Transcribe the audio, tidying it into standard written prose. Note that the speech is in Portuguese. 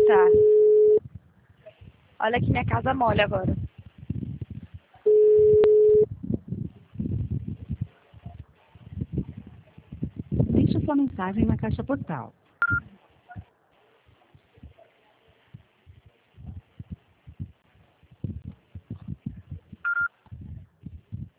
Tá. Olha que minha casa molha agora. Deixe sua mensagem na caixa postal.